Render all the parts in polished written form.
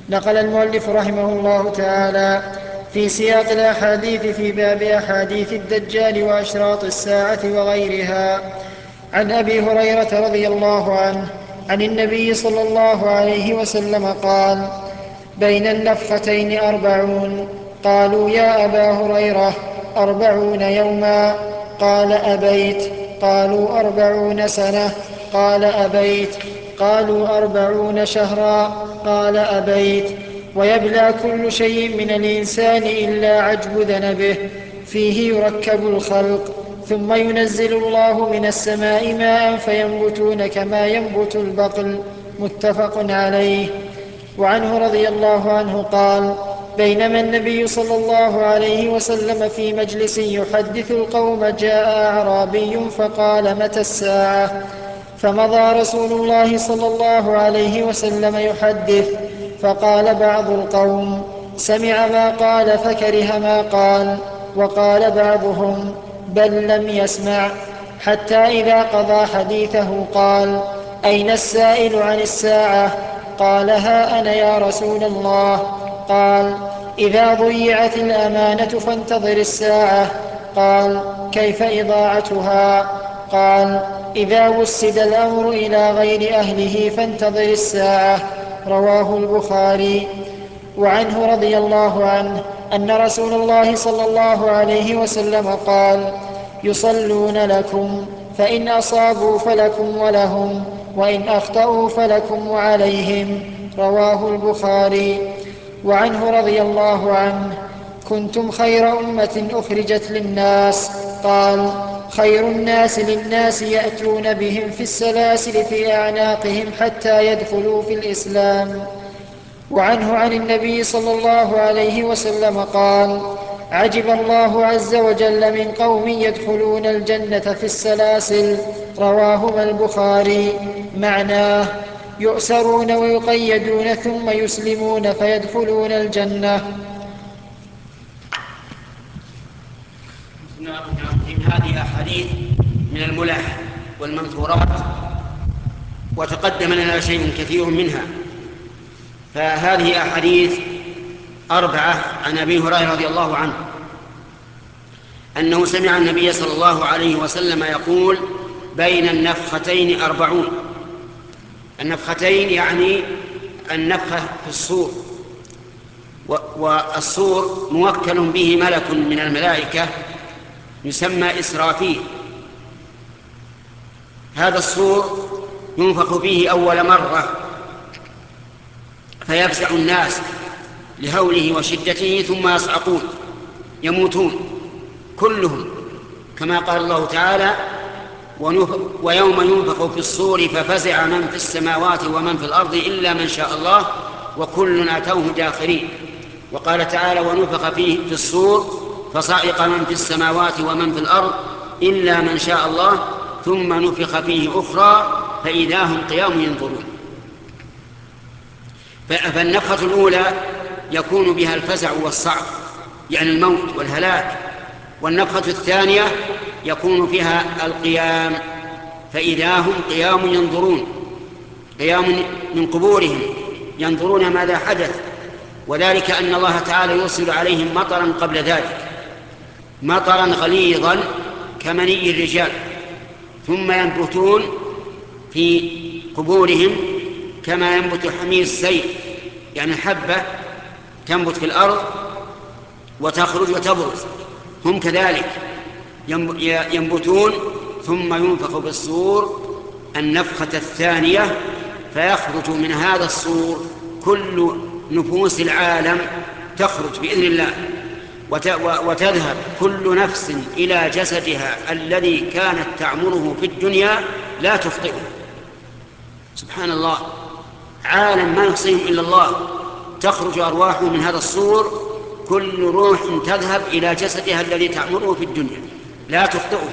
نقل المؤلف رحمه الله تعالى في سياق الأحاديث في باب أحاديث الدجال وأشراط الساعة وغيرها عن أبي هريرة رضي الله عنه عن النبي صلى الله عليه وسلم قال: بين النفختين 40. قالوا: يا أبا هريرة 40 يوما؟ قال: أبيت. قالوا: 40 سنة؟ قال: أبيت. قالوا: 40 شهرا؟ قال: أبيت. ويبلى كل شيء من الإنسان إلا عجب ذنبه، فيه يركب الخلق، ثم ينزل الله من السماء ماء فينبتون كما ينبت البقل. متفق عليه. وعنه رضي الله عنه قال: بينما النبي صلى الله عليه وسلم في مجلس يحدث القوم جاء أعرابي فقال: متى الساعة؟ فمضى رسول الله صلى الله عليه وسلم يحدث، فقال بعض القوم: سمع ما قال فكره ما قال. وقال بعضهم: بل لم يسمع. حتى إذا قضى حديثه قال: أين السائل عن الساعة؟ قال: ها أنا يا رسول الله. قال: إذا ضيعت الأمانة فانتظر الساعة. قال: كيف إضاعتها؟ قال: إذا وسد الأمر إلى غير أهله فانتظر الساعة. رواه البخاري. وعنه رضي الله عنه أن رسول الله صلى الله عليه وسلم قال: يصلون لكم، فإن أصابوا فلكم ولهم، وإن أخطأوا فلكم وعليهم. رواه البخاري. وعنه رضي الله عنه: كنتم خير أمة أخرجت للناس. قال: خير الناس للناس يأتون بهم في السلاسل في أعناقهم حتى يدخلوا في الإسلام. وعنه عن النبي صلى الله عليه وسلم قال: عجب الله عز وجل من قوم يدخلون الجنة في السلاسل. رواهما البخاري. معناه: يؤسرون ويقيدون ثم يسلمون فيدخلون الجنة. هذه أحاديث من الملح والمنثورات، وتقدم لنا شيء كثير منها. فهذه أحاديث 4 عن أبي هريرة رضي الله عنه أنه سمع النبي صلى الله عليه وسلم يقول: بين النفختين 40. النفختين يعني النفخة في الصور، والصور موكل به ملك من الملائكة يسمى إسرافيل. هذا الصور ينفخ فيه أول مرة فيفزع الناس لهوله وشدته، ثم يصعقون يموتون كلهم، كما قال الله تعالى: ويوم ينفخ في الصور ففزع من في السماوات ومن في الأرض إلا من شاء الله وكل أتوه داخرين. وقال تعالى: ونفخ فيه في الصور فصعق من في السماوات ومن في الأرض إلا من شاء الله ثم نفخ فيه أخرى فإذا هم قيام ينظرون. فالنفخة الأولى يكون بها الفزع والصعق، يعني الموت والهلاك. والنفخة الثانية يكون فيها القيام، فإذا هم قيام ينظرون، قيام من قبورهم ينظرون ماذا حدث. وذلك أن الله تعالى يرسل عليهم مطرا قبل ذلك، مطرا غليظا كمني الرجال، ثم ينبتون في قبورهم كما ينبت حمير السيل، يعني حبة تنبت في الأرض وتخرج وتبرز، هم كذلك ينبتون. ثم ينفخ في الصور النفخة الثانية فيخرج من هذا الصور كل نفوس العالم، تخرج بإذن الله وتذهب كل نفس إلى جسدها الذي كانت تعمره في الدنيا لا تخطئه. سبحان الله، عالم ما يحصيهم إلا الله. تخرج أرواحهم من هذا الصور، كل روح تذهب إلى جسدها الذي تعمره في الدنيا لا تخطئه.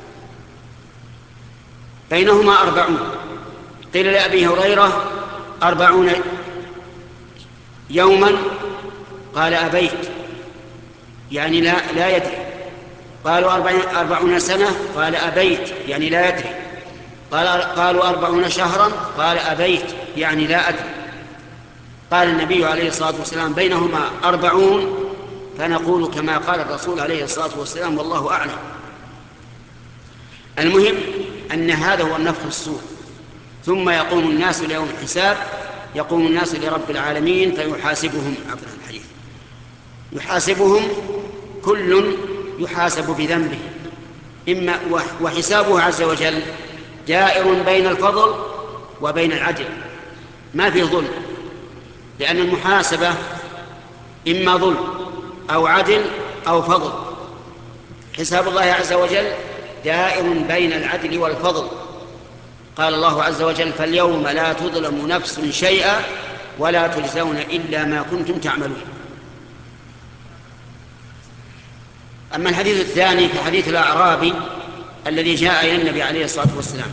بينهما 40. قيل لأبي هريرة: 40 يوما؟ قال: أبيت، يعني لا يدري. قالوا: 40 سنة؟ قال: أبيت، يعني لا يدري. قالوا: 40 شهرا؟ قال: أبيت، يعني لا أدري. قال النبي عليه الصلاة والسلام بينهما 40، فنقول كما قال الرسول عليه الصلاة والسلام والله أعلم. المهم أن هذا هو النفخ الصور. ثم يقوم الناس ليوم الحساب، يقوم الناس لرب العالمين فيحاسبهم عبر الحديث، يحاسبهم كل يحاسب بذنبه، إما وحسابه عز وجل دائر بين الفضل وبين العدل، ما في ظلم، لأن المحاسبة إما ظلم أو عدل أو فضل. حساب الله عز وجل دائر بين العدل والفضل. قال الله عز وجل فاليوم لا تظلم نفس شيئا ولا تجزون إلا ما كنتم تعملون. أما الحديث الثاني فحديث الأعرابي الذي جاء إلى النبي عليه الصلاة والسلام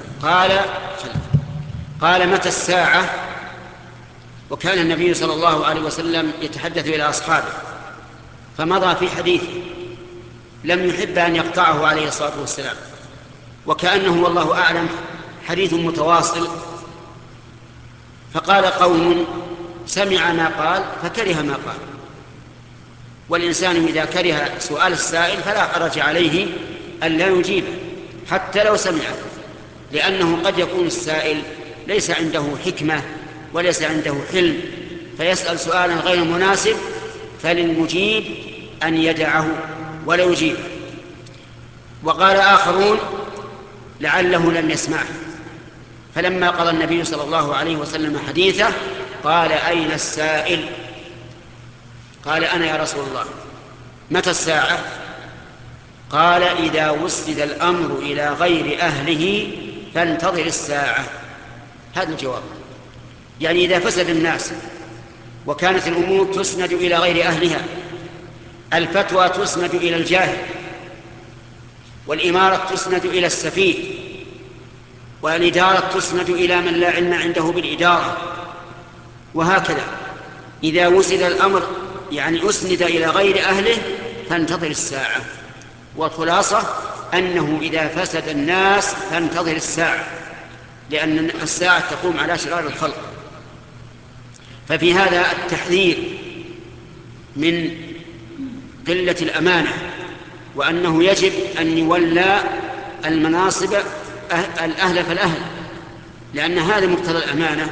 قال متى الساعة؟ وكان النبي صلى الله عليه وسلم يتحدث إلى أصحابه فمضى في حديثه لم يحب أن يقطعه عليه الصلاة والسلام، وكأنه والله أعلم حديث متواصل. فقال قوم سمع ما قال فكره ما قال، والإنسان إذا كره سؤال السائل فلا حرج عليه أن لا يجيبه حتى لو سمعه، لأنه قد يكون السائل ليس عنده حكمة وليس عنده حلم فيسأل سؤالا غير مناسب، فللمجيب أن يدعه ولا يجيبه. وقال آخرون لعله لم يسمعه، فلما قضى النبي صلى الله عليه وسلم حديثه قال أين السائل؟ قال أنا يا رسول الله. متى الساعة؟ قال إذا وسد الأمر إلى غير أهله فانتظر الساعة. هذا الجواب، يعني إذا فسد الناس وكانت الأمور تسند إلى غير أهلها، الفتوى تسند إلى الجاهل، والإمارة تسند إلى السفيه، والإدارة تسند إلى من لا علم عنده بالإدارة، وهكذا. إذا وسد الأمر يعني أسند إلى غير أهله فانتظر الساعة. والخلاصة أنه إذا فسد الناس فانتظر الساعة، لأن الساعة تقوم على شرار الخلق. ففي هذا التحذير من قلة الأمانة، وأنه يجب أن يولى المناصب الأهل فالأهل، لأن هذا مقتضى الأمانة.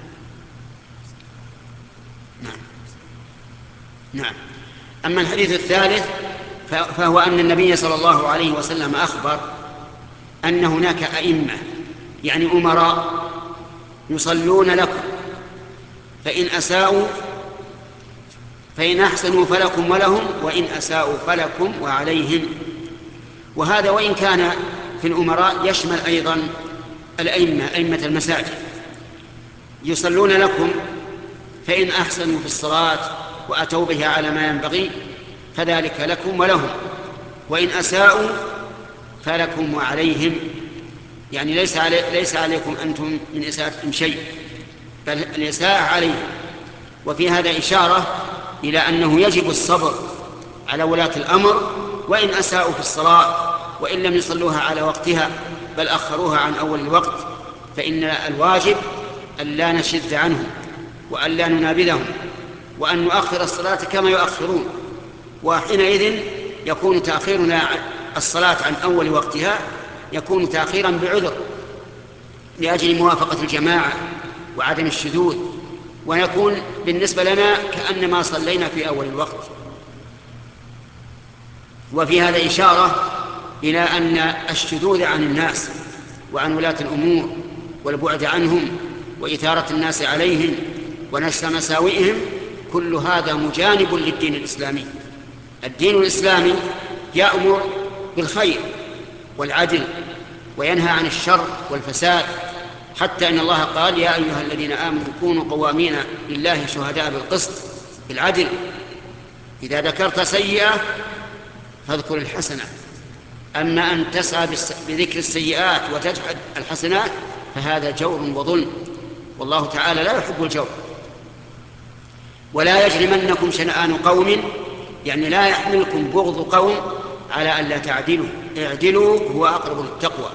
نعم. أما الحديث الثالث فهو أن النبي صلى الله عليه وسلم أخبر أن هناك أئمة يعني أمراء يصلون لكم، فإن أحسنوا فلكم ولهم، وإن أساءوا فلكم وعليهم. وهذا وإن كان في الأمراء يشمل أيضا أئمة المساجد، يصلون لكم، فإن أحسنوا في الصلاة وأتوا بها على ما ينبغي فذلك لكم ولهم، وإن أساءوا فلكم وعليهم، يعني ليس عليكم أنتم من إساءتهم شيء، بل الإساءة عليهم. وفي هذا إشارة إلى أنه يجب الصبر على ولاة الأمر وإن أساءوا في الصلاة وإن لم يصلوها على وقتها بل أخروها عن أول الوقت، فإن الواجب أن لا نشد عنهم وأن لا ننابذهم وأن نؤخر الصلاة كما يؤخرون. وحينئذ يكون تأخيرنا الصلاة عن أول وقتها يكون تأخيرا بعذر لأجل موافقة الجماعة وعدم الشذوذ، ويكون بالنسبة لنا كأنما صلينا في أول الوقت. وفي هذا إشارة إلى أن الشذوذ عن الناس وعن ولاة الأمور والبعد عنهم وإثارة الناس عليهم ونشر مساوئهم كل هذا مجانب للدين الإسلامي. الدين الإسلامي يأمر بالخير والعدل وينهى عن الشر والفساد، حتى إن الله قال يا أيها الذين آمنوا كونوا قوامين لله شهداء بالقسط بالعدل، إذا ذكرت سيئة فاذكر الحسنة، أما أن تسعى بذكر السيئات وتجحد الحسنات فهذا جور وظلم، والله تعالى لا يحب الجور. ولا يجرمنكم شنآن قوم، يعني لا يحملكم بغض قوم على أن لا تعدلوا، اعدلوا هو أقرب للتقوى.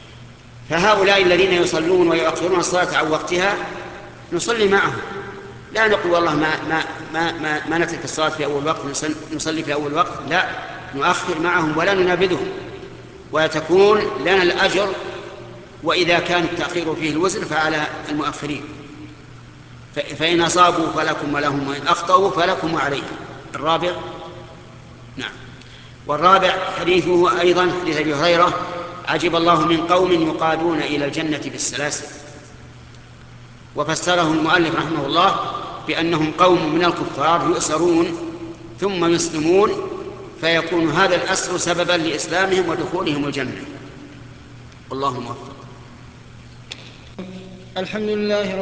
فهؤلاء الذين يصلون ويؤخرون الصلاة عن وقتها نصلي معهم لا نقول والله ما نترك الصلاة في أول وقت، نصلي في أول وقت، لا، نؤخر معهم ولا ننابذهم، وتكون لنا الأجر، وإذا كان التأخير فيه الوزر فعلى المؤخرين، فإن أصابوا فلكم ولهم، وإن أخطأوا فلكم وعليهم. الرابع، نعم، والرابع حديثه أيضا حديث أبي هريرة: عجب الله من قوم يقادون إلى الجنة بالسلاسل. وفسره المؤلف رحمه الله بأنهم قوم من الكفار يؤسرون ثم يسلمون، فيكون هذا الأسر سببا لإسلامهم ودخولهم الجنة. والله موفق. الحمد لله رب